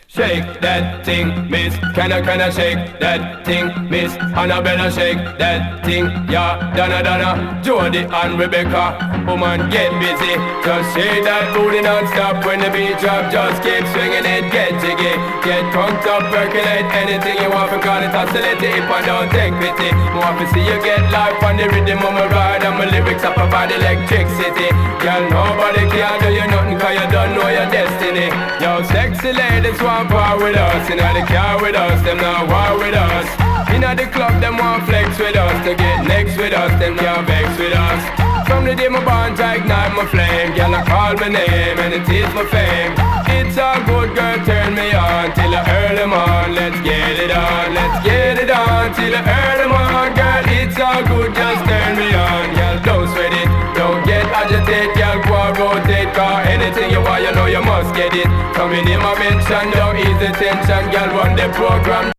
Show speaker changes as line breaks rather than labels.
Shake that thing, miss. Can I shake that thing, miss? Annabella, shake that thing, yeah. Donna, Jody and Rebecca, woman, get busy. Just shake that booty non-stop when the beat drop. Just keep swinging it, get jiggy. Get drunk up, percolate anything you want. Because it's oscillating if I don't take pity. More to see you get life on the rhythm of my ride. And my lyrics up about electricity. Girl, nobody can do you nothing cause you don't know your destiny. Yo, sexy ladies want part with us. Inna the car with us, them not war with us. Inna the club, them want flex with us. To get next with us, them can't vex with us. From the day my bond, I ignite my flame. Girl, I call my name and it is my fame. It's all good, girl, turn me on till I earn them on. Let's get it on, let's get it on till I earn them on. Girl, it's all good, just turn me on. Girl, don't sweat it, don't get agitated. Girl, go and rotate, cause anything you want, you know you must get it. Coming in my mention, don't ease the tension. Girl, run the program.